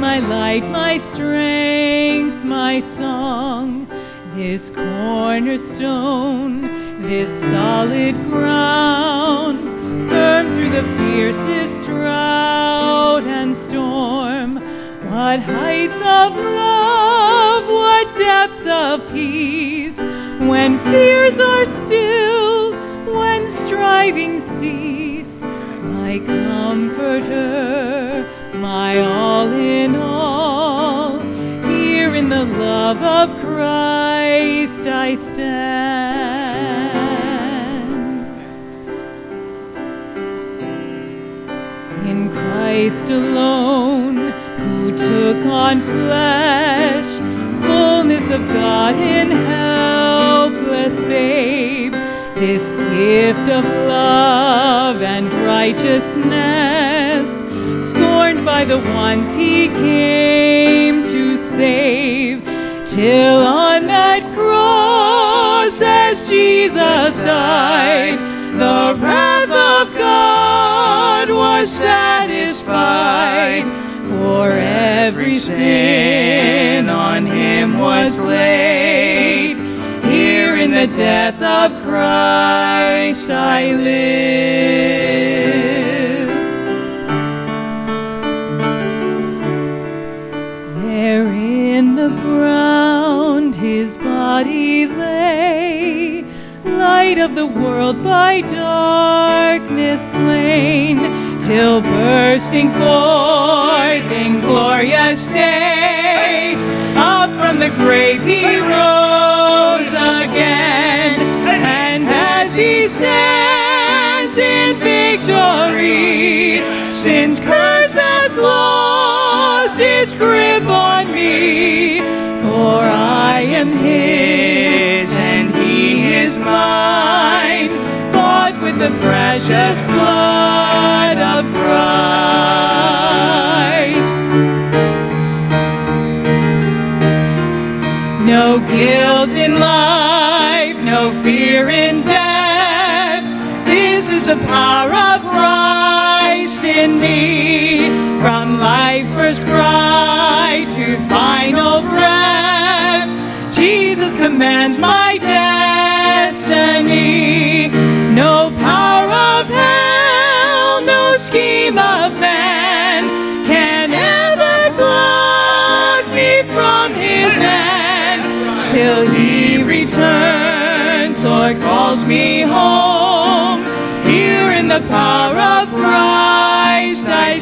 my light, my strength, my song, this cornerstone, this solid ground, firm through the fiercest drought and storm. What heights of love, what depths of peace, when fears are stilled, when striving cease. My comforter, my all in all, here in the love of Christ I stand. In Christ alone, who took on flesh, fullness of God in helpless babe, this gift of love and righteousness, scorned by the ones he came to save, till on that cross as Jesus died, the wrath of God was satisfied. For every sin on him was laid. Here in the death of Christ I live. There in the ground his body lay, light of the world by darkness slain, till bursting forth in glorious day, up from the grave he rose again. And as he stands in victory, sin's curse hath lost its grip on me. For I am his and he is mine, bought with the precious blood of Christ. No guilt in life, no fear in death. This is the power of Christ in me. From life's first cry to final breath, Jesus commands my destiny. No power of hell, no scheme of man can ever pluck me from his hand, till he returns or calls me home. Here in the power of Christ I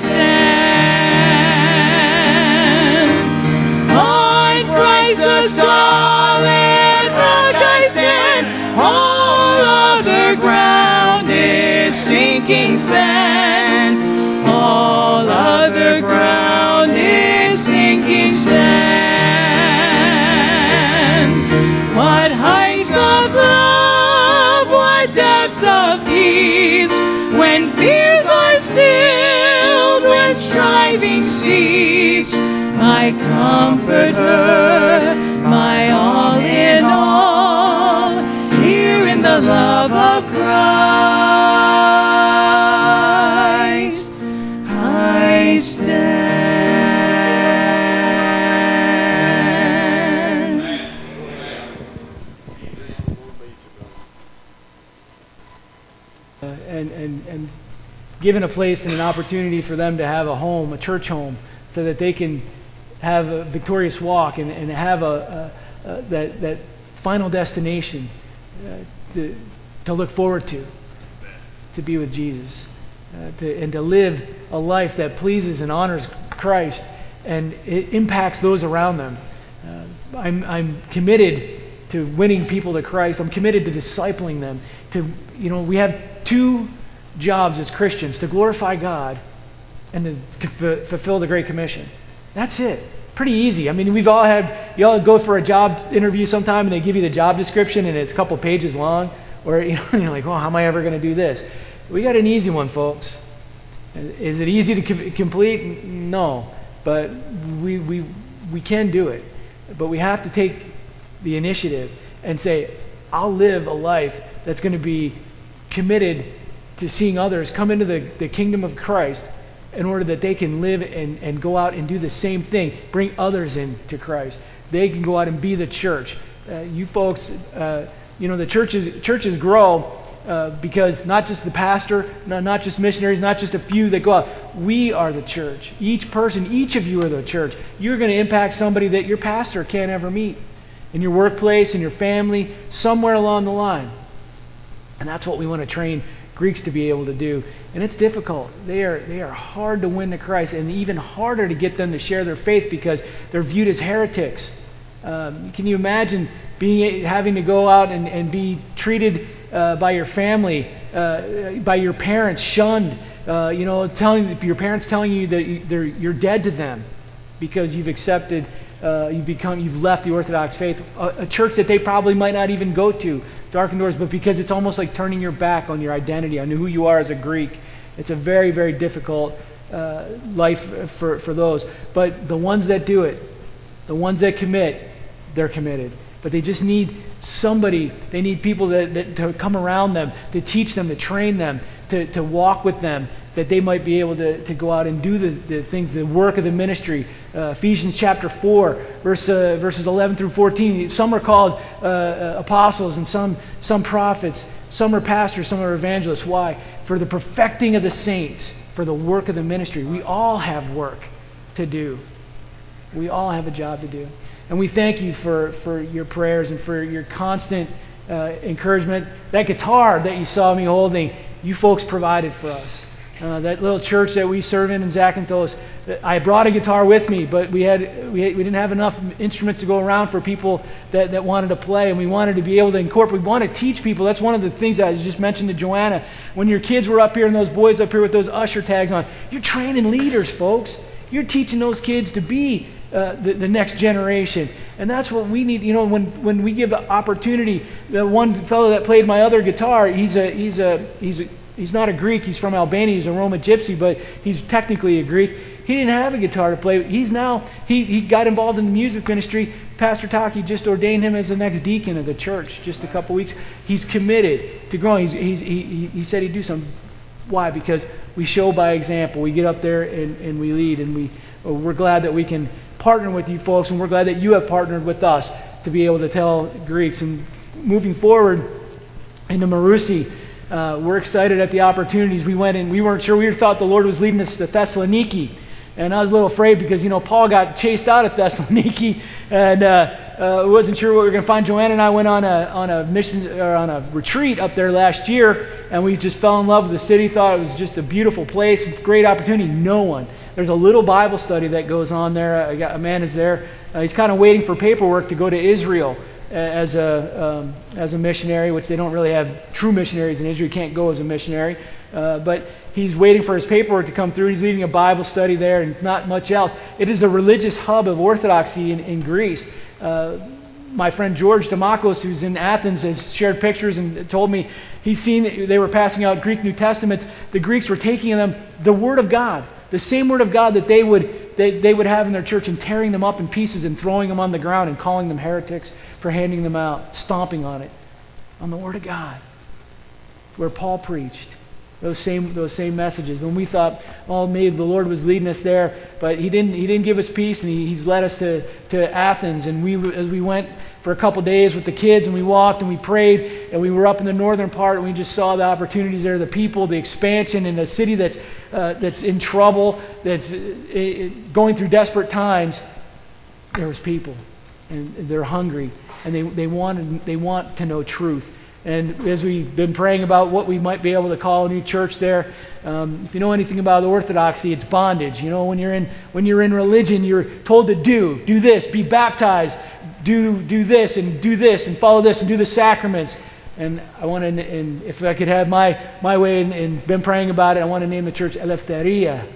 stand. On Christ the solid rock I stand. All other ground is sinking sand. All other ground is sinking sand. What heights of love, what depths of peace, when fears are stilled, when striving cease. My comforter, my all in all, here in the love of Christ I stand. And given a place and an opportunity for them to have a home, a church home, so that they can have a victorious walk and have that final destination to look forward to be with Jesus, and to live a life that pleases and honors Christ, and it impacts those around them. I'm committed to winning people to Christ. I'm committed to discipling them. We have two jobs as Christians: to glorify God and to fulfill the Great Commission. That's it. Pretty easy. I mean, you all go for a job interview sometime and they give you the job description and it's a couple pages long, or and you're like, well, how am I ever going to do this? We got an easy one, folks. Is it easy to complete? No, but we can do it. But we have to take the initiative and say, I'll live a life that's going to be committed to seeing others come into the kingdom of Christ in order that they can live and go out and do the same thing, bring others into Christ. They can go out and be the church. You folks, the churches grow because not just the pastor, not just missionaries, not just a few that go out. We are the church. Each person, each of you are the church. You're going to impact somebody that your pastor can't ever meet in your workplace, in your family, somewhere along the line. And that's what we want to train Greeks to be able to do. And it's difficult. They are hard to win to Christ, and even harder to get them to share their faith because they're viewed as heretics. Can you imagine having to go out and be treated by your family, by your parents, shunned? Your parents telling you that you're dead to them because you've accepted, you've left the Orthodox faith, a church that they probably might not even go to, darkened doors, but because it's almost like turning your back on your identity, on who you are as a Greek. It's a very, very difficult life for those. But the ones that do it, the ones that commit, they're committed. But they just need somebody, they need people that to come around them, to teach them, to train them, to walk with them, that they might be able to go out and do the things, the work of the ministry. Ephesians chapter 4, verses 11 through 14. Some are called apostles and some prophets. Some are pastors, some are evangelists. Why? For the perfecting of the saints, for the work of the ministry. We all have work to do. We all have a job to do. And we thank you for your prayers and for your constant encouragement. That guitar that you saw me holding, you folks provided for us. That little church that we serve in Zakynthos, I brought a guitar with me, but we didn't have enough instruments to go around for people that wanted to play, and we wanted to be able to incorporate. We want to teach people. That's one of the things I just mentioned to Joanna. When your kids were up here and those boys up here with those usher tags on, you're training leaders, folks. You're teaching those kids to be the next generation. And that's what we need. When we give the opportunity, the one fellow that played my other guitar, he's not a Greek, he's from Albania, he's a Roma gypsy, but he's technically a Greek. He didn't have a guitar to play. He got involved in the music ministry. Pastor Taki just ordained him as the next deacon of the church just a couple weeks. He's committed to growing. He said he'd do something. Why? Because we show by example. We get up there and we lead, and we're glad that we can partner with you folks, and we're glad that you have partnered with us to be able to tell Greeks. And moving forward into Marousi, we're excited at the opportunities. We went and we weren't sure. We thought the Lord was leading us to Thessaloniki, and I was a little afraid because Paul got chased out of Thessaloniki, and wasn't sure what we were going to find. Joanna and I went on a mission or on a retreat up there last year, and we just fell in love with the city. Thought it was just a beautiful place, great opportunity. There's a little Bible study that goes on there. A man is there. He's kind of waiting for paperwork to go to Israel as a missionary, which they don't really have true missionaries in Israel. You can't go as a missionary. But he's waiting for his paperwork to come through. He's leading a Bible study there and not much else. It is a religious hub of orthodoxy in Greece. My friend George Damakos, who's in Athens, has shared pictures and told me he's seen they were passing out Greek New Testaments. The Greeks were taking them the Word of God, the same Word of God that they would have in their church, and tearing them up in pieces and throwing them on the ground and calling them heretics for handing them out, stomping on it, on the Word of God, where Paul preached those same messages. When we thought, maybe the Lord was leading us there, but He didn't give us peace, and He's led us to Athens. And as we went for a couple days with the kids, and we walked and we prayed, and we were up in the northern part, and we just saw the opportunities there, the people, the expansion in a city that's in trouble, that's going through desperate times. There was people, and they're hungry, and they want to know truth. And as we've been praying about what we might be able to call a new church there, if you know anything about orthodoxy, it's bondage. When you're in religion, you're told to do this, be baptized, do this, and follow this, and do the sacraments. And and if I could have my way and been praying about it, I want to name the church Eleftheria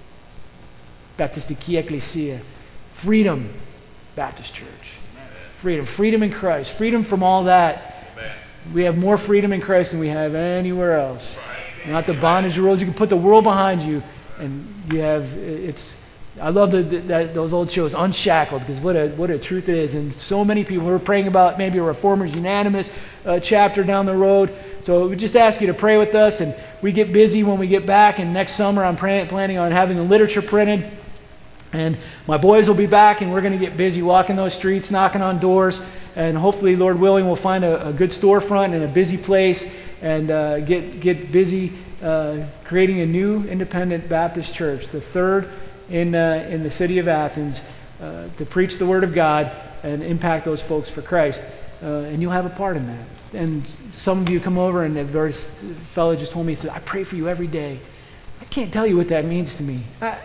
Baptistiki Ecclesia, Freedom Baptist Church. Freedom in Christ, freedom from all that. We have more freedom in Christ than we have anywhere else. Not the bondage of the world. You can put the world behind you, and you have I love those old shows, Unshackled, because what a truth it is. And so many people, we're praying about maybe a Reformers Unanimous chapter down the road. So we just ask you to pray with us, and we get busy when we get back, and next summer I'm planning on having the literature printed, and my boys will be back, and we're going to get busy walking those streets, knocking on doors, and hopefully, Lord willing, we'll find a good storefront and a busy place, and get busy creating a new independent Baptist church, the third in the city of Athens, to preach the Word of God and impact those folks for Christ. And you'll have a part in that. And some of you come over, and a fellow just told me, he said, I pray for you every day. I can't tell you what that means to me.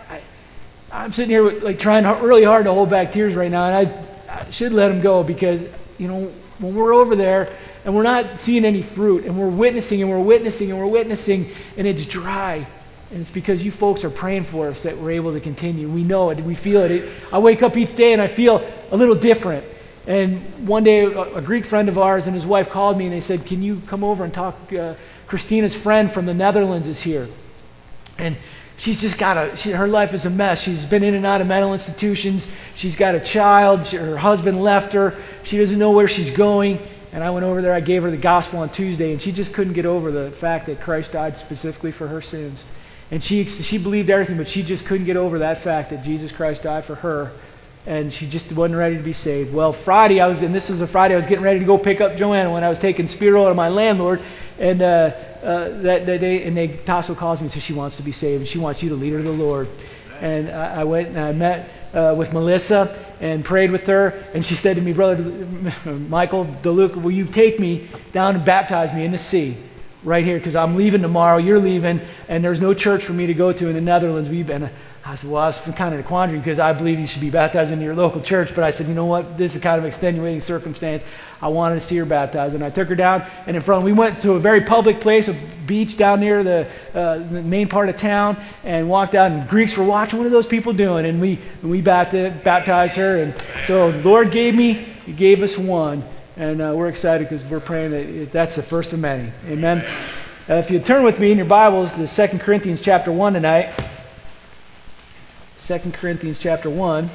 I'm sitting here trying really hard to hold back tears right now, and I should let him go, because, when we're over there and we're not seeing any fruit, and we're witnessing and we're witnessing and we're witnessing, and it's dry, and it's because you folks are praying for us that we're able to continue. We know it. We feel it. I wake up each day and I feel a little different. And one day, a Greek friend of ours and his wife called me, and they said, can you come over and talk? Christina's friend from the Netherlands is here. And she's just her life is a mess. She's been in and out of mental institutions. She's got a child. Her husband left her. She doesn't know where she's going. And I went over there. I gave her the gospel on Tuesday, and she just couldn't get over the fact that Christ died specifically for her sins. And she believed everything, but she just couldn't get over that fact that Jesus Christ died for her. And she just wasn't ready to be saved. Well, Friday, this was a Friday, I was getting ready to go pick up Joanna when I was taking Spiro to my landlord, and that day, and Tasso calls me and says she wants to be saved, and she wants you to lead her to the Lord. And I went and I met with Melissa and prayed with her, and she said to me, Brother Michael DeLuca, will you take me down and baptize me in the sea right here, because I'm leaving tomorrow, you're leaving, and there's no church for me to go to in the Netherlands. I said, well, I was kind of in a quandary, because I believe you should be baptized into your local church. But I said, you know what? This is kind of extenuating circumstance. I wanted to see her baptized. And I took her down, and we went to a very public place, a beach down near the main part of town, and walked out, and Greeks were watching. What are those people doing? And we baptized her. And so the Lord He gave us one. And we're excited, because we're praying that's the first of many. Amen. If you turn with me in your Bibles to 2 Corinthians chapter 1 tonight. 2 Corinthians chapter 1.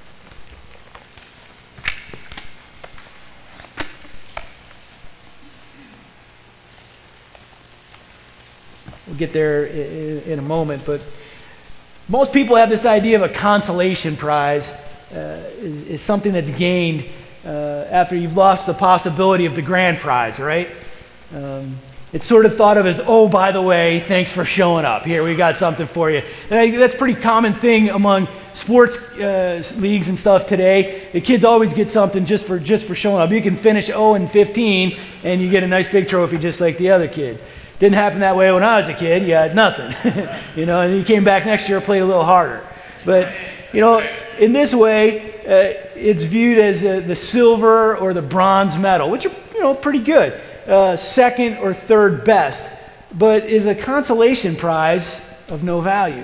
We'll get there in a moment, but most people have this idea of a consolation prize is something that's gained after you've lost the possibility of the grand prize, right? It's sort of thought of as, oh, by the way, thanks for showing up. Here, we got something for you. And I think that's a pretty common thing among sports leagues and stuff today. The kids always get something just for showing up. You can finish 0-15, and you get a nice big trophy just like the other kids. Didn't happen that way when I was a kid. You had nothing. And you came back next year and played a little harder. But, in this way, it's viewed as the silver or the bronze medal, which are, pretty good. Second or third best, but is a consolation prize of no value.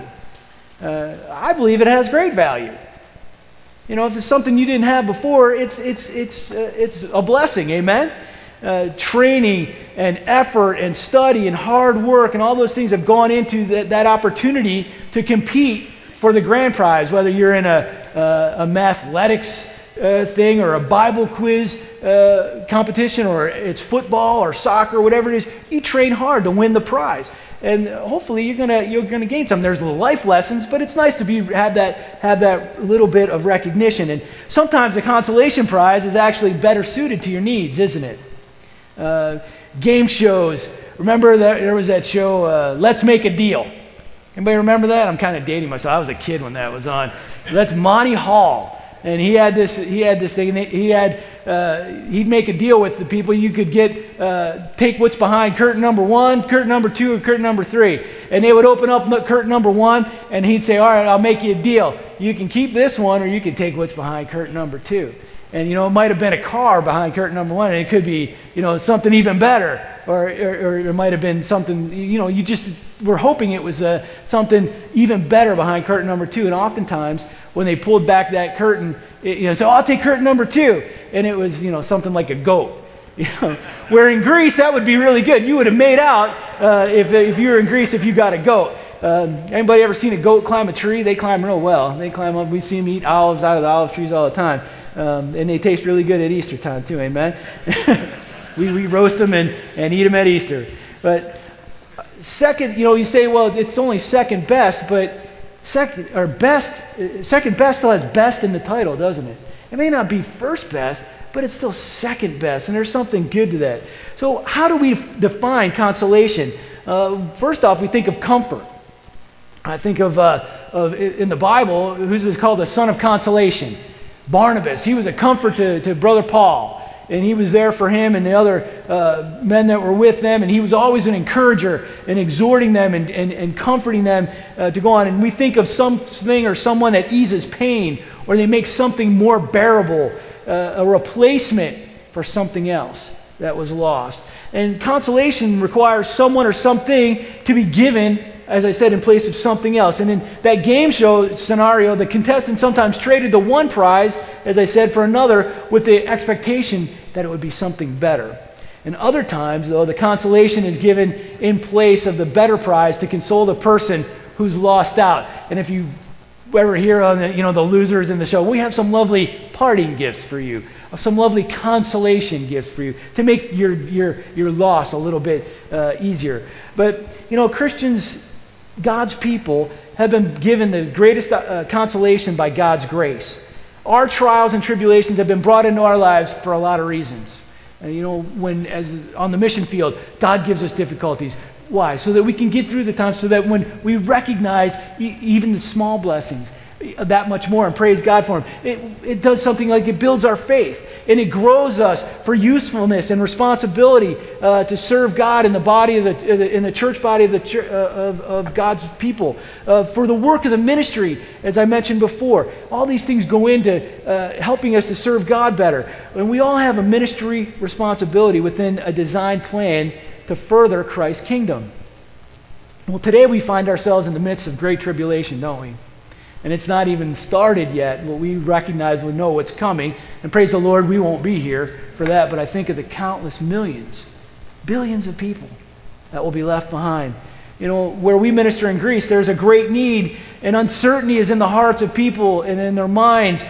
I believe it has great value. If it's something you didn't have before, it's a blessing. Amen. Training and effort and study and hard work and all those things have gone into that opportunity to compete for the grand prize, whether you're in a mathletics thing or a Bible quiz competition, or it's football or soccer, whatever it is. You train hard to win the prize, and hopefully you're gonna gain some. There's the life lessons, but it's nice to have that little bit of recognition. And sometimes the consolation prize is actually better suited to your needs, isn't it? Game shows. Remember that there was that show, Let's Make a Deal. Anybody remember that? I'm kind of dating myself. I was a kid when that was on. That's Monty Hall. And he had this thing. He'd make a deal with the people. You could take what's behind curtain number 1, curtain number 2, and curtain number 3. And they would open up curtain number 1, and he'd say, all right, I'll make you a deal. You can keep this one, or you can take what's behind curtain number 2. And, it might have been a car behind curtain number 1, and it could be, something even better. Or it might have been something, you just were hoping it was something even better behind curtain number 2. And oftentimes, when they pulled back that curtain, so I'll take curtain number 2. And it was, something like a goat. Where in Greece, that would be really good. You would have made out if you were in Greece if you got a goat. Anybody ever seen a goat climb a tree? They climb real well. They climb up. We see them eat olives out of the olive trees all the time. And they taste really good at Easter time too, amen? We roast them and eat them at Easter. But second, you say, well, it's only second best, but second best still has best in the title, doesn't it? It may not be first best, but it's still second best, and there's something good to that. So how do we define consolation? First off, we think of comfort. I think of in the Bible, who's called the son of consolation? Barnabas. He was a comfort to Brother Paul, and he was there for him and the other men that were with them, and he was always an encourager and exhorting them and comforting them to go on. And we think of something or someone that eases pain, or they make something more bearable, a replacement for something else that was lost. And consolation requires someone or something to be given, as I said, in place of something else. And in that game show scenario, the contestant sometimes traded the one prize, as I said, for another with the expectation that it would be something better. And other times, though, the consolation is given in place of the better prize to console the person who's lost out. And if you ever hear on the losers in the show, we have some lovely parting gifts for you, some lovely consolation gifts for you to make your loss a little bit easier. But Christians, God's people, have been given the greatest consolation by God's grace. Our trials and tribulations have been brought into our lives for a lot of reasons. When as on the mission field, God gives us difficulties. Why? So that we can get through the time, so that when we recognize even the small blessings, that much more, and praise God for them, it does something like it builds our faith, and it grows us for usefulness and responsibility to serve God in the body of in the church body of God's people, for the work of the ministry, as I mentioned before. All these things go into helping us to serve God better, and we all have a ministry responsibility within a designed plan to further Christ's kingdom. Well, today we find ourselves in the midst of great tribulation, don't we? And it's not even started yet, but we recognize, we know what's coming. And praise the Lord, we won't be here for that, but I think of the countless millions, billions of people that will be left behind. Where we minister in Greece, there's a great need, and uncertainty is in the hearts of people and in their minds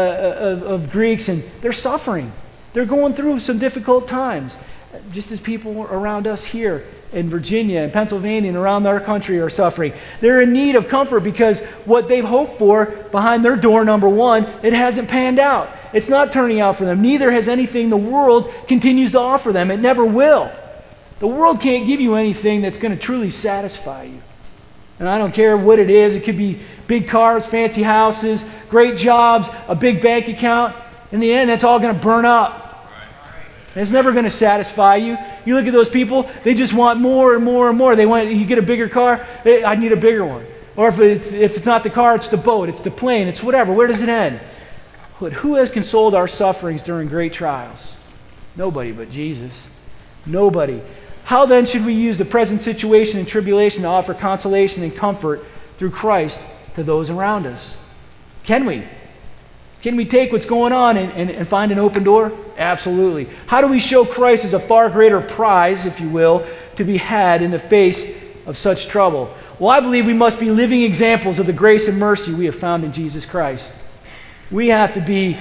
of Greeks, and they're suffering. They're going through some difficult times, just as people around us here in Virginia and Pennsylvania and around our country are suffering. They're in need of comfort because what they've hoped for behind their door, number one, it hasn't panned out. It's not turning out for them. Neither has anything the world continues to offer them. It never will. The world can't give you anything that's going to truly satisfy you. And I don't care what it is. It could be big cars, fancy houses, great jobs, a big bank account. In the end, that's all going to burn up. It's never going to satisfy you. You look at those people, they just want more and more and more. You get a bigger car, I need a bigger one. Or if it's not the car, it's the boat, it's the plane, it's whatever. Where does it end? But who has consoled our sufferings during great trials? Nobody but Jesus. Nobody. How then should we use the present situation and tribulation to offer consolation and comfort through Christ to those around us? Can we? Can we take what's going on and find an open door? Absolutely. How do we show Christ as a far greater prize, if you will, to be had in the face of such trouble? Well, I believe we must be living examples of the grace and mercy we have found in Jesus Christ. We have to be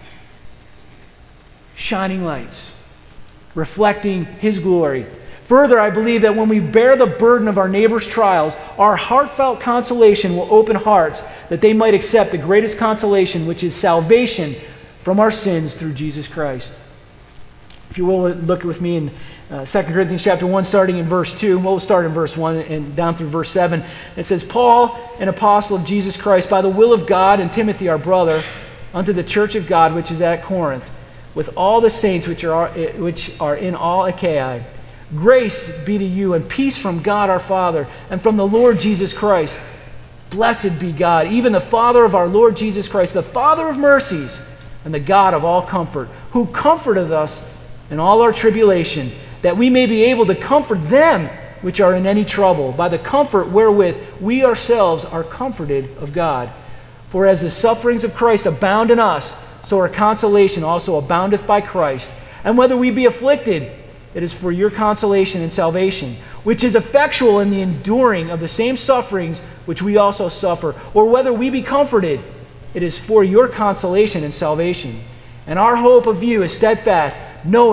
shining lights, reflecting His glory. Further, I believe that when we bear the burden of our neighbor's trials, our heartfelt consolation will open hearts that they might accept the greatest consolation, which is salvation from our sins through Jesus Christ. If you will, look with me in 2 Corinthians chapter 1, starting in verse 2. We'll start in verse 1 and down through verse 7. It says, Paul, an apostle of Jesus Christ, by the will of God, and Timothy, our brother, unto the church of God which is at Corinth, with all the saints which are in all Achaia. Grace be to you and peace from God our Father and from the Lord Jesus Christ. Blessed be God, even the Father of our Lord Jesus Christ, the Father of mercies and the God of all comfort, who comforteth us in all our tribulation, that we may be able to comfort them which are in any trouble, by the comfort wherewith we ourselves are comforted of God. For as the sufferings of Christ abound in us, so our consolation also aboundeth by Christ. And whether we be afflicted, it is for your consolation and salvation, which is effectual in the enduring of the same sufferings which we also suffer. Or whether we be comforted, it is for your consolation and salvation. And our hope of you is steadfast, knowing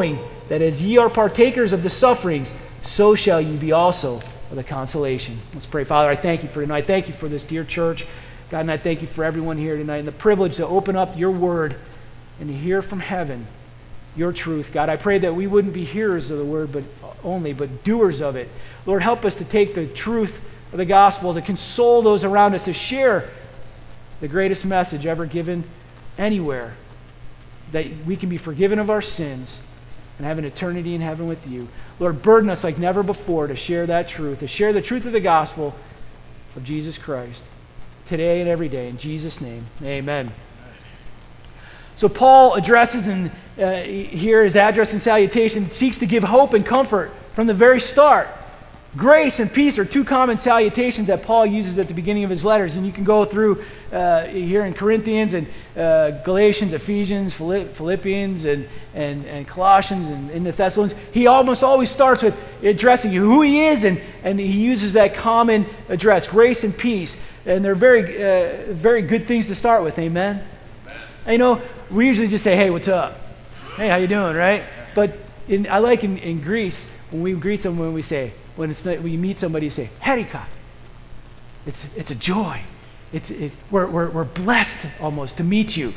that as ye are partakers of the sufferings, so shall ye be also of the consolation. Let's pray. Father, I thank you for tonight. Thank you for this dear church. God, and I thank you for everyone here tonight and the privilege to open up your word and to hear from heaven your truth. God, I pray that we wouldn't be hearers of the word but doers of it. Lord, help us to take the truth of the gospel, to console those around us, to share the greatest message ever given anywhere, that we can be forgiven of our sins and have an eternity in heaven with you. Lord, burden us like never before to share that truth, to share the truth of the gospel of Jesus Christ today and every day. In Jesus' name, amen. So Paul addresses here his address and salutation seeks to give hope and comfort from the very start. Grace and peace are two common salutations that Paul uses at the beginning of his letters. And you can go through here in Corinthians and Galatians, Ephesians, Philippians, and Colossians, and in the Thessalonians. He almost always starts with addressing who he is, and he uses that common address, grace and peace. And they're very good things to start with, amen? And, you know, we usually just say, hey, what's up? Hey, how you doing, right? But I like in Greece, when we greet someone, we say, when you meet somebody, you say, Herika. It's a joy. We're blessed almost to meet you.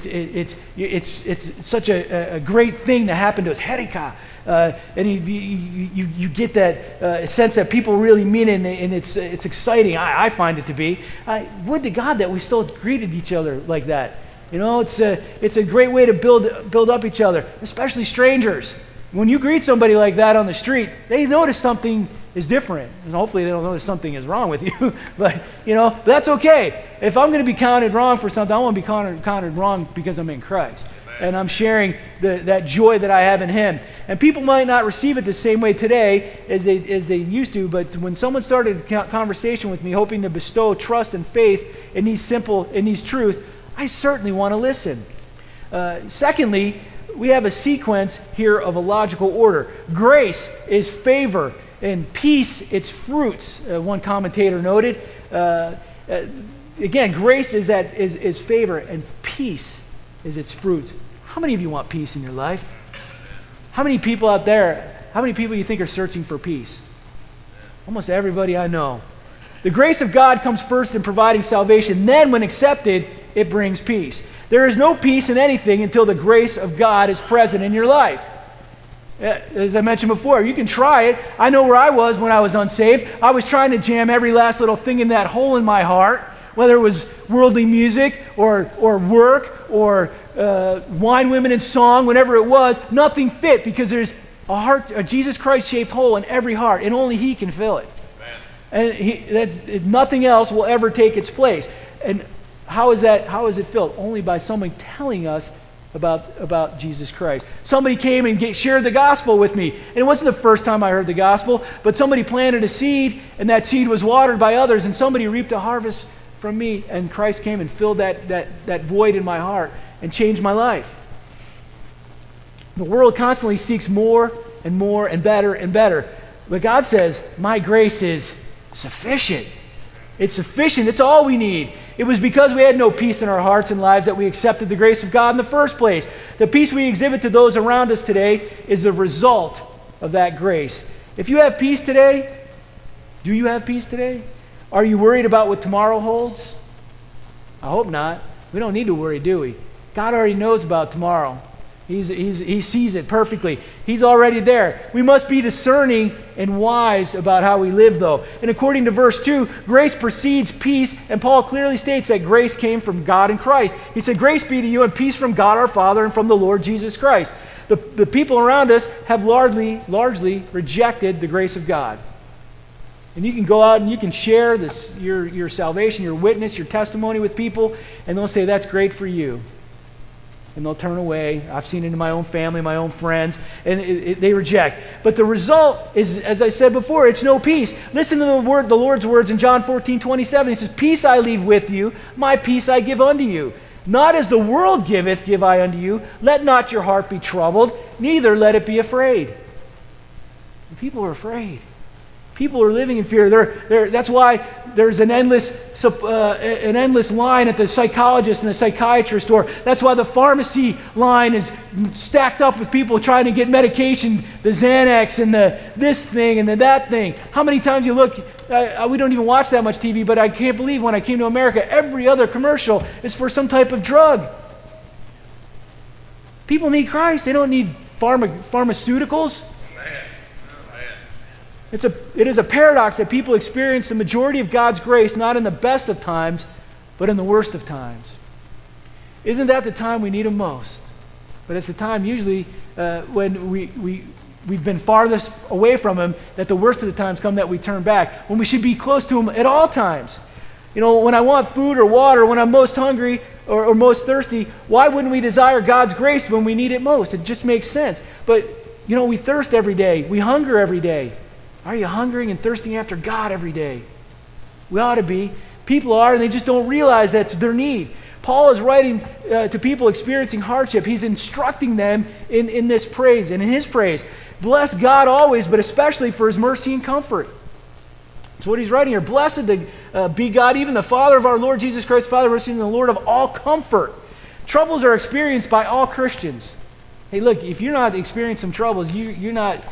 It's such a great thing to happen to us. Herika. And you get that sense that people really mean it, and it's exciting. I find it to be. Would to God that we still greeted each other like that. You know, it's a great way to build up each other, especially strangers. When you greet somebody like that on the street, they notice something is different. And hopefully they don't notice something is wrong with you. But, you know, that's okay. If I'm going to be counted wrong for something, I want to be counted wrong because I'm in Christ. And I'm sharing that joy that I have in Him. And people might not receive it the same way today as they used to, but when someone started a conversation with me hoping to bestow trust and faith in these truths, I certainly want to listen. Secondly, we have a sequence here of a logical order. Grace is favor, and peace, its fruits, one commentator noted. Again, grace is favor, and peace is its fruits. How many of you want peace in your life? How many people out there, how many people you think are searching for peace? Almost everybody I know. The grace of God comes first in providing salvation. Then, when accepted, it brings peace. There is no peace in anything until the grace of God is present in your life. As I mentioned before, you can try it. I know where I was when I was unsaved. I was trying to jam every last little thing in that hole in my heart, whether it was worldly music or work or wine, women, and song, whatever it was. Nothing fit because there's a Jesus Christ-shaped hole in every heart, and only He can fill it. And nothing else will ever take its place. And how is it filled? Only by someone telling us about Jesus Christ. Somebody came and shared the gospel with me. And it wasn't the first time I heard the gospel, but somebody planted a seed, and that seed was watered by others, and somebody reaped a harvest from me, and Christ came and filled that void in my heart and changed my life. The world constantly seeks more and more and better and better. But God says, my grace is sufficient. It's sufficient. It's all we need. It was because we had no peace in our hearts and lives that we accepted the grace of God in the first place. The peace we exhibit to those around us today is the result of that grace. If you have peace today, do you have peace today? Are you worried about what tomorrow holds? I hope not. We don't need to worry, do we? God already knows about tomorrow. He sees it perfectly. He's already there. We must be discerning and wise about how we live, though. And according to verse 2, grace precedes peace, and Paul clearly states that grace came from God in Christ. He said, grace be to you and peace from God our Father and from the Lord Jesus Christ. The people around us have largely rejected the grace of God. And you can go out and you can share your salvation, your witness, your testimony with people, and they'll say, that's great for you. And they'll turn away. I've seen it in my own family, my own friends, and they reject. But the result is, as I said before, it's no peace. Listen to the Lord's words in John 14:27. He says, peace I leave with you, my peace I give unto you. Not as the world giveth, give I unto you. Let not your heart be troubled, neither let it be afraid. The people are afraid. People are living in fear. That's why there's an endless line at the psychologist and the psychiatrist store. That's why the pharmacy line is stacked up with people trying to get medication, the Xanax and the this thing and the that thing. How many times you look, we don't even watch that much TV, but I can't believe when I came to America, every other commercial is for some type of drug. People need Christ. They don't need pharmaceuticals. It is a paradox that people experience the majority of God's grace not in the best of times, but in the worst of times. Isn't that the time we need Him most? But it's the time usually when we've been farthest away from Him, that the worst of the times come that we turn back, when we should be close to Him at all times. You know, when I want food or water, when I'm most hungry or most thirsty, why wouldn't we desire God's grace when we need it most? It just makes sense. But, you know, we thirst every day. We hunger every day. Are you hungering and thirsting after God every day? We ought to be. People are, and they just don't realize that's their need. Paul is writing to people experiencing hardship. He's instructing them in this praise and in his praise. Bless God always, but especially for His mercy and comfort. That's what he's writing here. Blessed be God, even the Father of our Lord Jesus Christ, Father of mercy and the Lord of all comfort. Troubles are experienced by all Christians. Hey, look, if you're not experiencing some troubles, you're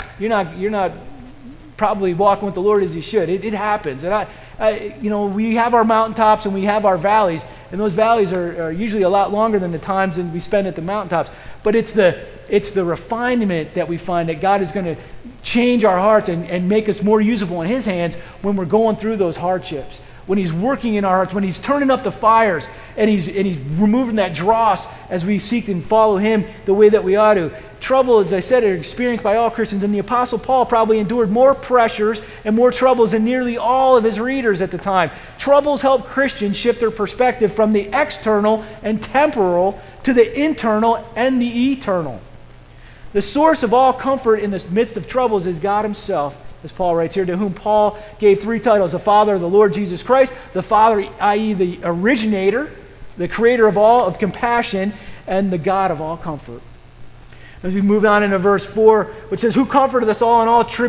not probably walking with the Lord as you should. It happens. And we have our mountaintops and we have our valleys, and those valleys are usually a lot longer than the times that we spend at the mountaintops. But it's the refinement that we find that God is going to change our hearts and make us more usable in His hands when we're going through those hardships. When He's working in our hearts, when He's turning up the fires and He's removing that dross as we seek and follow Him the way that we ought to. Trouble, as I said, are experienced by all Christians, and the Apostle Paul probably endured more pressures and more troubles than nearly all of his readers at the time. Troubles help Christians shift their perspective from the external and temporal to the internal and the eternal. The source of all comfort in the midst of troubles is God Himself, as Paul writes here, to whom Paul gave 3 titles: the Father of the Lord Jesus Christ, the Father, i.e. the originator, the creator of all, of compassion, and the God of all comfort. As we move on into verse 4, which says, who comforted us all in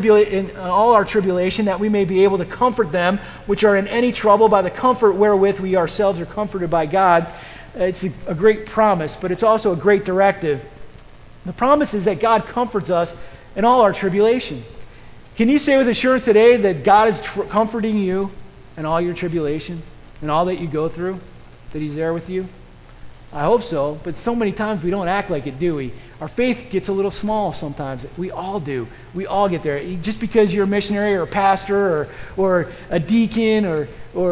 all our tribulation, that we may be able to comfort them which are in any trouble by the comfort wherewith we ourselves are comforted by God. It's a great promise, but it's also a great directive. The promise is that God comforts us in all our tribulation. Can you say with assurance today that God is comforting you in all your tribulation and all that you go through, that He's there with you? I hope so, but so many times we don't act like it, do we? Our faith gets a little small sometimes. We all do. We all get there. Just because you're a missionary or a pastor or a deacon or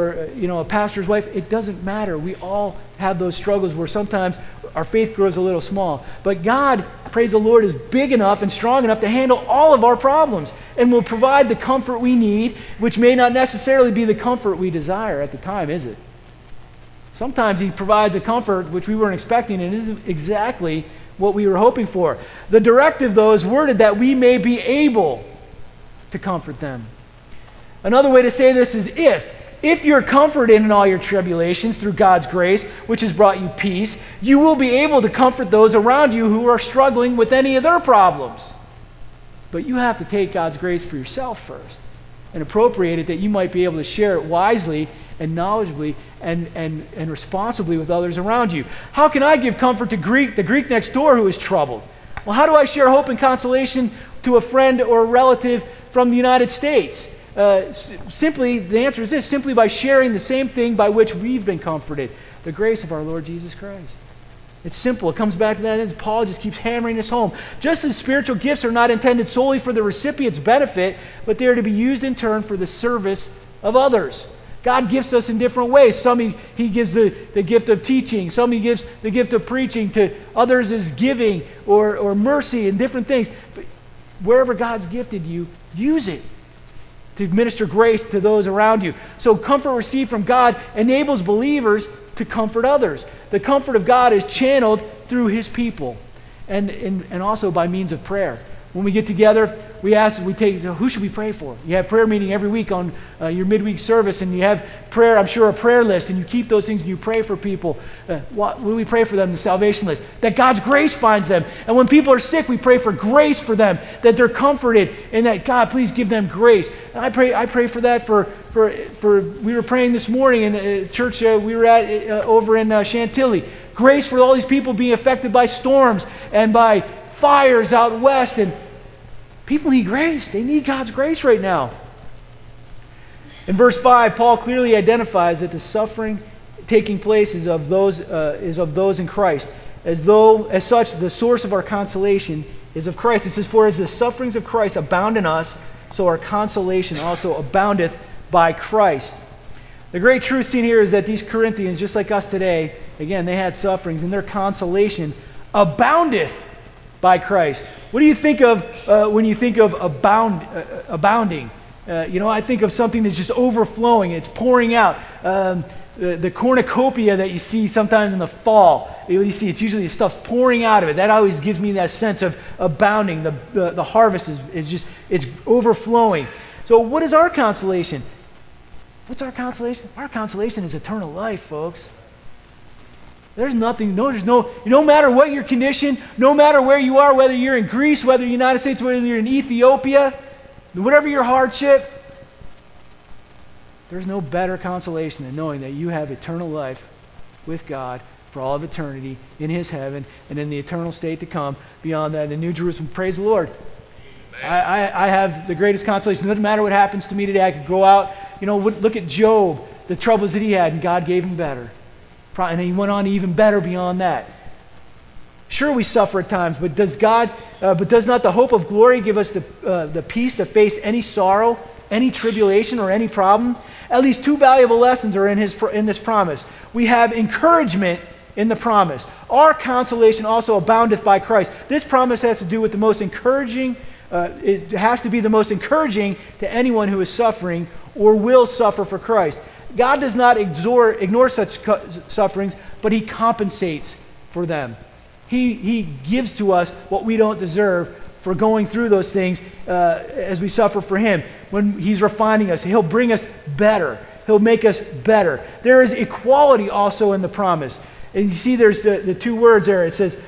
a pastor's wife, it doesn't matter. We all have those struggles where sometimes our faith grows a little small. But God, praise the Lord, is big enough and strong enough to handle all of our problems and will provide the comfort we need, which may not necessarily be the comfort we desire at the time, is it? Sometimes He provides a comfort which we weren't expecting and isn't exactly what we were hoping for. The directive, though, is worded that we may be able to comfort them. Another way to say this is if you're comforted in all your tribulations through God's grace, which has brought you peace, you will be able to comfort those around you who are struggling with any of their problems. But you have to take God's grace for yourself first and appropriate it that you might be able to share it wisely and knowledgeably and responsibly with others around you. How can I give comfort to the Greek next door who is troubled? Well, how do I share hope and consolation to a friend or a relative from the United States? Simply, the answer is this: simply by sharing the same thing by which we've been comforted, the grace of our Lord Jesus Christ. It's simple. It comes back to that, and Paul just keeps hammering this home. Just as spiritual gifts are not intended solely for the recipient's benefit, but they are to be used in turn for the service of others. God gifts us in different ways. Some he gives the gift of teaching. Some He gives the gift of preaching. To others is giving or mercy and different things. But wherever God's gifted you, use it to minister grace to those around you. So comfort received from God enables believers to comfort others. The comfort of God is channeled through His people and also by means of prayer. When we get together, we take, who should we pray for? You have prayer meeting every week on your midweek service, and you have prayer, I'm sure, a prayer list, and you keep those things and you pray for people. What do we pray for them? The salvation list. That God's grace finds them. And when people are sick, we pray for grace for them, that they're comforted, and that God, please give them grace. And I pray for that for we were praying this morning in a church we were at over in Chantilly. Grace for all these people being affected by storms and by fires out west, and people need grace. They need God's grace right now. In verse 5, Paul clearly identifies that the suffering taking place is of those in Christ. As such, the source of our consolation is of Christ. It says, "For as the sufferings of Christ abound in us, so our consolation also aboundeth by Christ." The great truth seen here is that these Corinthians, just like us today, again, they had sufferings, and their consolation aboundeth by Christ. What do you think of when you think of abounding? I think of something that's just overflowing. It's pouring out. The cornucopia that you see sometimes in the fall, you see it's usually stuff's pouring out of it. That always gives me that sense of abounding. The harvest it's overflowing. So what is our consolation? What's our consolation? Our consolation is eternal life, folks. There's nothing, no matter what your condition, no matter where you are, whether you're in Greece, whether you're in the United States, whether you're in Ethiopia, whatever your hardship, there's no better consolation than knowing that you have eternal life with God for all of eternity in His heaven and in the eternal state to come beyond that in the New Jerusalem. Praise the Lord. I have the greatest consolation. It doesn't matter what happens to me today. I could go out, look at Job, the troubles that he had, and God gave him better. And he went on even better beyond that. Sure, we suffer at times, but does not the hope of glory give us the peace to face any sorrow, any tribulation, or any problem? At least two valuable lessons are in this promise. We have encouragement in the promise. Our consolation also aboundeth by Christ. This promise has to do with the most encouraging. It has to be the most encouraging to anyone who is suffering or will suffer for Christ. God does not ignore such sufferings, but He compensates for them. He gives to us what we don't deserve for going through those things as we suffer for Him. When He's refining us, He'll bring us better. He'll make us better. There is equality also in the promise. And you see there's the two words there. It says,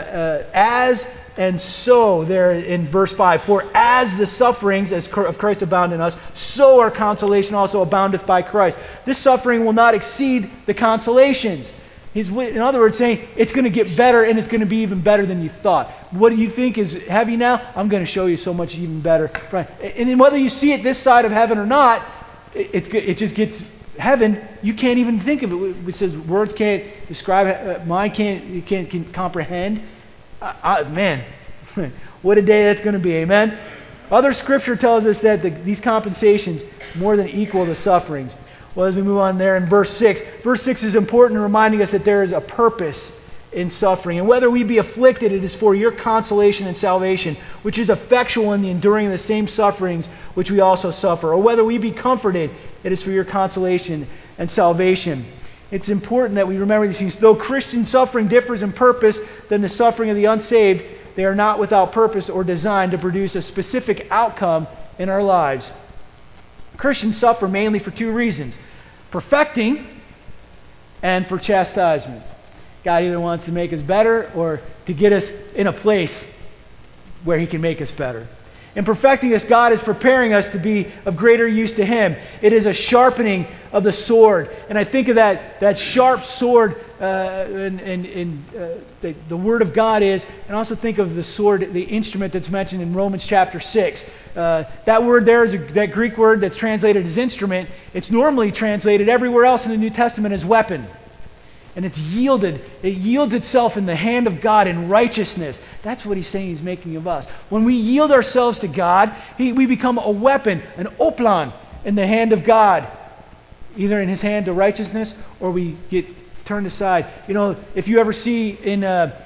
as and so, there in verse 5, "For as the sufferings of Christ abound in us, so our consolation also aboundeth by Christ." This suffering will not exceed the consolations. He's, in other words, saying it's going to get better, and it's going to be even better than you thought. What do you think is heavy now? I'm going to show you so much even better. And then whether you see it this side of heaven or not, it just gets heaven. You can't even think of it. It says words can't describe, mind can't comprehend. Man, what a day that's going to be, amen? Other scripture tells us that these compensations more than equal the sufferings. Well, as we move on there in verse 6 is important in reminding us that there is a purpose in suffering. And whether we be afflicted, it is for your consolation and salvation, which is effectual in the enduring of the same sufferings which we also suffer. Or whether we be comforted, it is for your consolation and salvation. It's important that we remember these things. Though Christian suffering differs in purpose than the suffering of the unsaved, they are not without purpose or design to produce a specific outcome in our lives. Christians suffer mainly for two reasons: perfecting and for chastisement. God either wants to make us better or to get us in a place where He can make us better. In perfecting us, God is preparing us to be of greater use to Him. It is a sharpening of the sword. And I think of that sharp sword the Word of God is, and also think of the sword, the instrument that's mentioned in Romans chapter 6. That word there is that Greek word that's translated as instrument. It's normally translated everywhere else in the New Testament as weapon. And it yields itself in the hand of God in righteousness. That's what He's saying He's making of us. When we yield ourselves to God, we become a weapon, an oplan, in the hand of God. Either in His hand to righteousness, or we get turned aside. You know, if you ever see in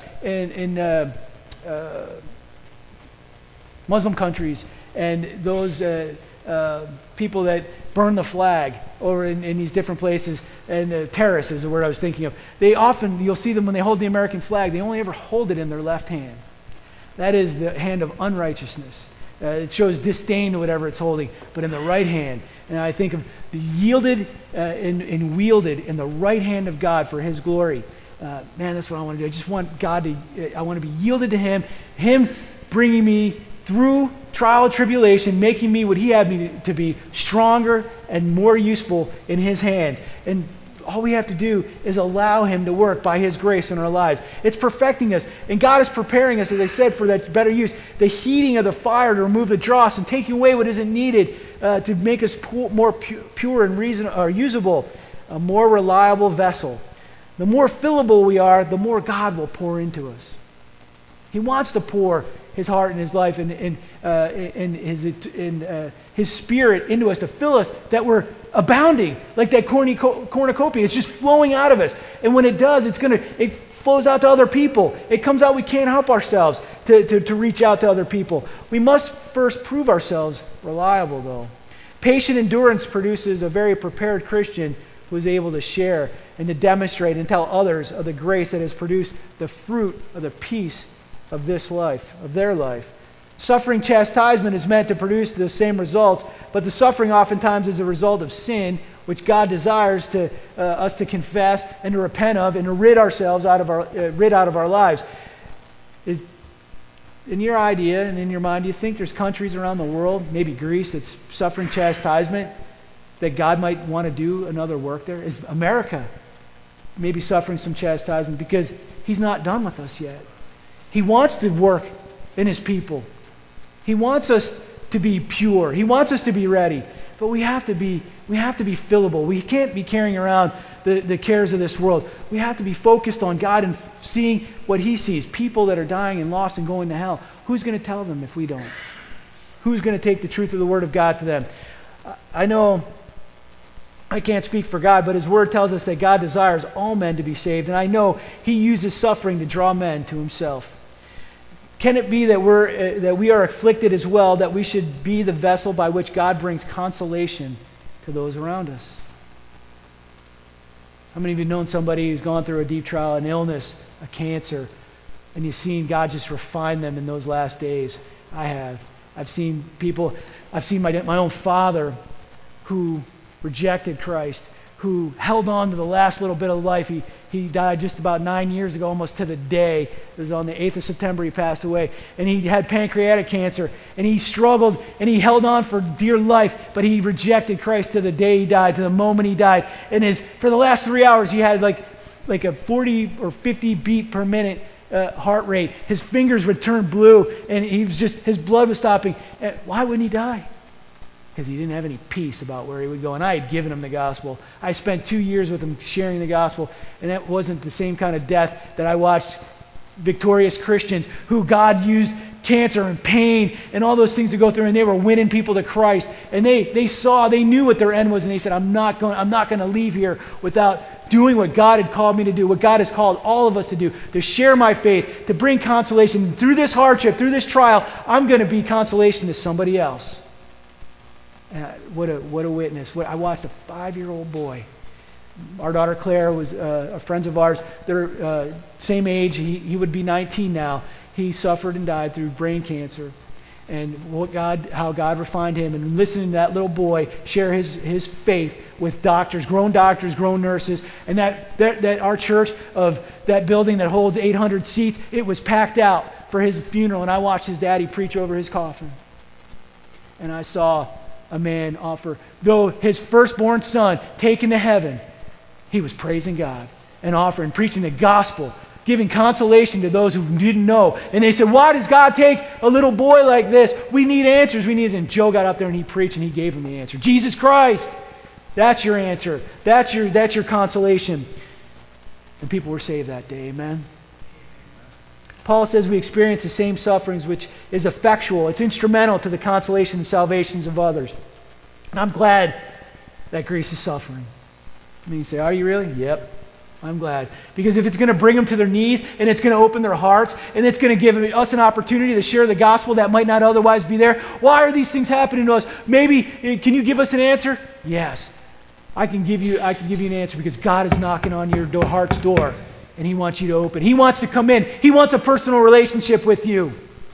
Muslim countries, and those people that burn the flag over in these different places, and terrorists is the word I was thinking of. They often, you'll see them when they hold the American flag, they only ever hold it in their left hand. That is the hand of unrighteousness. It shows disdain to whatever it's holding, but in the right hand. And I think of the yielded and wielded in the right hand of God for his glory. Man, that's what I want to do. I just want God to, I want to be yielded to him bringing me through trial and tribulation, making me what he had me to be, stronger and more useful in his hands. And all we have to do is allow him to work by his grace in our lives. It's perfecting us. And God is preparing us, as I said, for that better use. The heating of the fire to remove the dross and taking away what isn't needed to make us more pure and usable, a more reliable vessel. The more fillable we are, the more God will pour into us. He wants to pour his heart and his life and his spirit into us to fill us, that we're abounding, like that cornucopia. It's just flowing out of us. And when it does, it flows out to other people. It comes out, we can't help ourselves to reach out to other people. We must first prove ourselves reliable, though. Patient endurance produces a very prepared Christian who is able to share and to demonstrate and tell others of the grace that has produced the fruit of the peace of this life, of their life. Suffering chastisement is meant to produce the same results, but the suffering oftentimes is a result of sin, which God desires us to confess and to repent of and to rid ourselves out of our lives. In your idea and in your mind, do you think there's countries around the world, maybe Greece, that's suffering chastisement, that God might want to do another work there? Is America maybe suffering some chastisement because he's not done with us yet? He wants to work in his people. He wants us to be pure. He wants us to be ready. But we have to be fillable. We can't be carrying around the cares of this world. We have to be focused on God and seeing what he sees. People that are dying and lost and going to hell. Who's going to tell them if we don't? Who's going to take the truth of the word of God to them? I know I can't speak for God, but his word tells us that God desires all men to be saved. And I know he uses suffering to draw men to himself. Can it be that we are afflicted as well, that we should be the vessel by which God brings consolation to those around us? How many of you have known somebody who's gone through a deep trial, an illness, a cancer, and you've seen God just refine them in those last days? I have. I've seen my own father who rejected Christ, who held on to the last little bit of life. He died just about 9 years ago, almost to the day. It was on the 8th of September he passed away. And he had pancreatic cancer. And he struggled and he held on for dear life, but he rejected Christ to the day he died, to the moment he died. And for the last 3 hours, he had like a 40 or 50 beat per minute heart rate. His fingers would turn blue and his blood was stopping. And why wouldn't he die? Because he didn't have any peace about where he would go. And I had given him the gospel. I spent 2 years with him sharing the gospel, and that wasn't the same kind of death that I watched victorious Christians who God used cancer and pain and all those things to go through, and they were winning people to Christ. And they knew what their end was, and they said, I'm not going to leave here without doing what God had called me to do, what God has called all of us to do, to share my faith, to bring consolation. Through this hardship, through this trial, I'm going to be consolation to somebody else. What a witness. I watched a 5-year-old boy. Our daughter Claire was friends of ours. They're same age. He would be 19 now. He suffered and died through brain cancer. And how God refined him, and listening to that little boy share his faith with doctors, grown nurses, and that our church of that building that holds 800 seats, it was packed out for his funeral. And I watched his daddy preach over his coffin. And I saw a man offer, though his firstborn son taken to heaven, he was praising God and offering, preaching the gospel, giving consolation to those who didn't know. And they said, why does God take a little boy like this? We need answers. And Joe got up there and he preached and he gave him the answer. Jesus Christ. That's your answer. That's your consolation. And people were saved that day. Amen. Paul says we experience the same sufferings, which is effectual. It's instrumental to the consolation and salvations of others. And I'm glad that Greece is suffering. I mean, you say, are you really? Yep, I'm glad. Because if it's going to bring them to their knees, and it's going to open their hearts, and it's going to give us an opportunity to share the gospel that might not otherwise be there, why are these things happening to us? Maybe, can you give us an answer? Yes. I can give you an answer, because God is knocking on your heart's door. And he wants you to open. He wants to come in. He wants a personal relationship with you.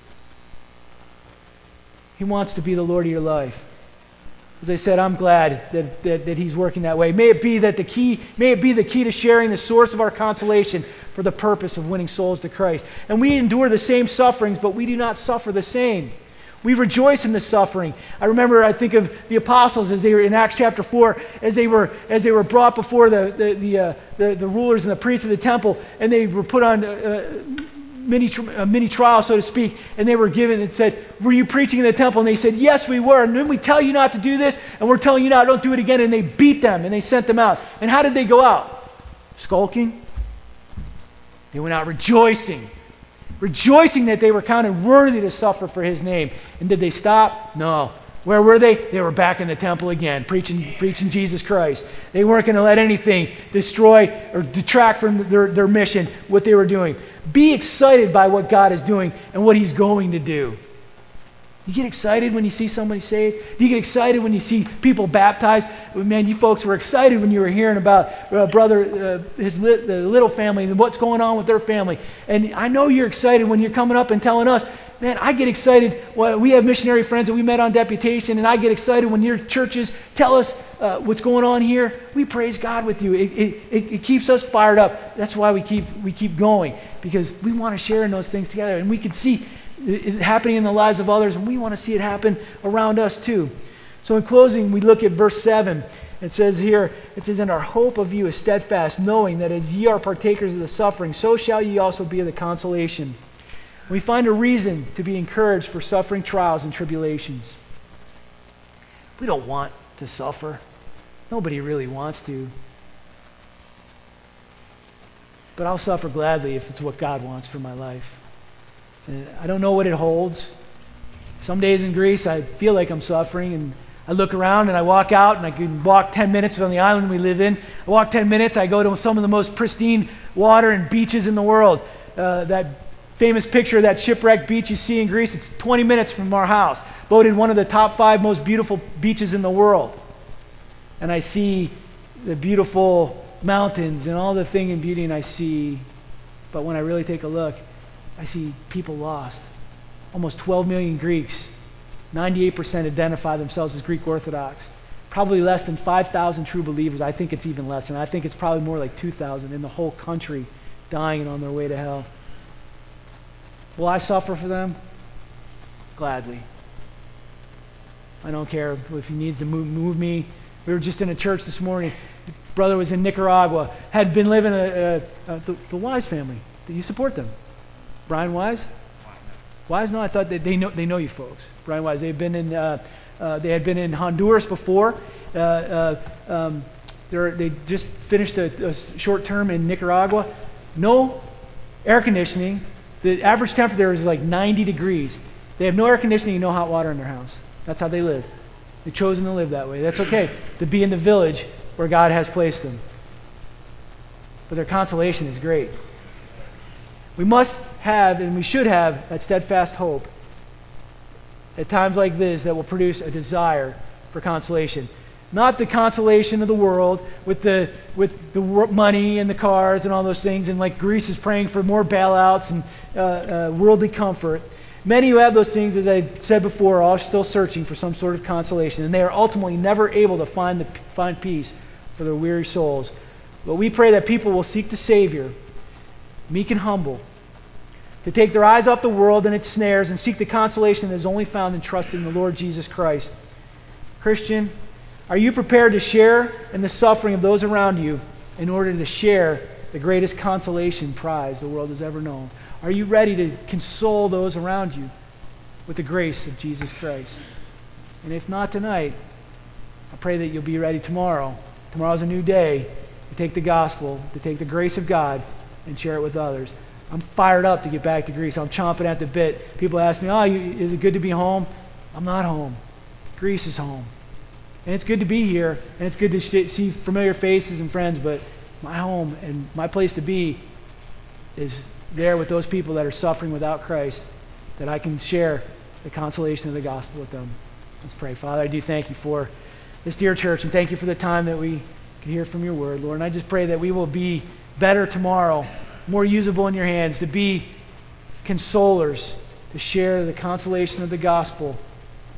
He wants to be the Lord of your life. As I said, I'm glad that he's working that way. May it be the key to sharing the source of our consolation for the purpose of winning souls to Christ. And we endure the same sufferings, but we do not suffer the same. We rejoice in the suffering. I think of the apostles as they were in Acts chapter 4, as they were brought before the rulers and the priests of the temple, and they were put on a mini trial, so to speak, and they were given and said, were you preaching in the temple? And they said, yes, we were. And then we tell you not to do this, and we're telling you now, don't do it again. And they beat them, and they sent them out. And how did they go out? Skulking? They went out rejoicing that they were counted worthy to suffer for his name. And did they stop? No. Where were they? They were back in the temple again, preaching Jesus Christ. They weren't going to let anything destroy or detract from their mission, what they were doing. Be excited by what God is doing and what he's going to do. You get excited when you see somebody saved? Do you get excited when you see people baptized? Man, you folks were excited when you were hearing about the Little family and what's going on with their family. And I know you're excited when you're coming up and telling us. Man, I get excited when we have missionary friends that we met on deputation, and I get excited when your churches tell us what's going on here. We praise God with you. It keeps us fired up. That's why we keep going, because we want to share in those things together, and we can see it happening in the lives of others, and we want to see it happen around us too. So in closing, we look at verse 7. It says, and our hope of you is steadfast, knowing that as ye are partakers of the suffering, so shall ye also be of the consolation. We find a reason to be encouraged for suffering trials and tribulations. We don't want to suffer. Nobody really wants to. But I'll suffer gladly if it's what God wants for my life. And I don't know what it holds. Some days in Greece, I feel like I'm suffering, and I look around and I walk out, and I can walk 10 minutes on the island we live in. I walk 10 minutes, I go to some of the most pristine water and beaches in the world. That famous picture of that shipwrecked beach you see in Greece, it's 20 minutes from our house. Voted one of the top 5 most beautiful beaches in the world. And I see the beautiful mountains and all the thing in beauty, and I see, but when I really take a look, I see people lost. Almost 12 million Greeks. 98% identify themselves as Greek Orthodox. Probably less than 5,000 true believers. I think it's even less, and I think it's probably more like 2,000 in the whole country dying and on their way to hell. Will I suffer for them? Gladly. I don't care if he needs to move me. We were just in a church this morning. Brother was in Nicaragua, had been living the Wise family. Do you support them? Brian Wise? Wise? No, I thought they know you folks. Brian Wise. They had been in Honduras before. They just finished a short term in Nicaragua. No air conditioning. The average temperature there is like 90 degrees. They have no air conditioning and no hot water in their house. That's how they live. They've chosen to live that way. That's okay, to be in the village where God has placed them. But their consolation is great. We must have, and we should have, that steadfast hope at times like this that will produce a desire for consolation. Not the consolation of the world with the money and the cars and all those things, and like Greece is praying for more bailouts and worldly comfort. Many who have those things, as I said before, are still searching for some sort of consolation, and they are ultimately never able to find peace for their weary souls. But we pray that people will seek the Savior, meek and humble, to take their eyes off the world and its snares and seek the consolation that is only found in trusting the Lord Jesus Christ. Christian, are you prepared to share in the suffering of those around you in order to share the greatest consolation prize the world has ever known? Are you ready to console those around you with the grace of Jesus Christ? And if not tonight, I pray that you'll be ready tomorrow. Tomorrow's a new day to take the gospel, to take the grace of God and share it with others. I'm fired up to get back to Greece. I'm chomping at the bit. People ask me, is it good to be home? I'm not home. Greece is home. And it's good to be here, and it's good to see familiar faces and friends, but my home and my place to be is there with those people that are suffering without Christ, that I can share the consolation of the gospel with them. Let's pray. Father, I do thank you for this dear church, and thank you for the time that we can hear from your word, Lord. And I just pray that we will be better tomorrow, more usable in your hands, to be consolers, to share the consolation of the gospel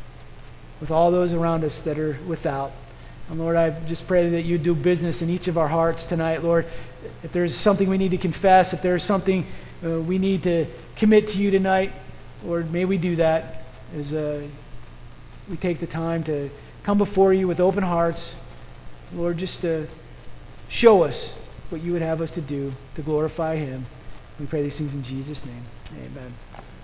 with all those around us that are without. And Lord, I just pray that you do business in each of our hearts tonight, Lord. If there's something we need to confess, if there's something we need to commit to you tonight, Lord, may we do that as we take the time to come before you with open hearts. Lord, just to show us what you would have us to do to glorify him. We pray these things in Jesus' name. Amen.